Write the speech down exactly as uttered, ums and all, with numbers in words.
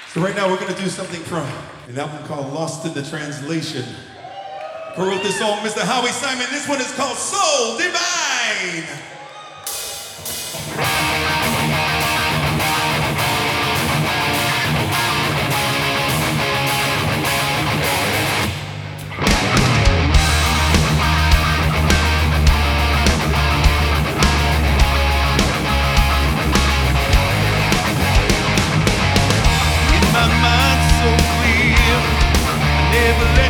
So right now we're gonna do something from an album called Lost in the Translation. Who wrote this song? Mister Howie Simon. This one is called Soul Divine. My mind's so clear, I never let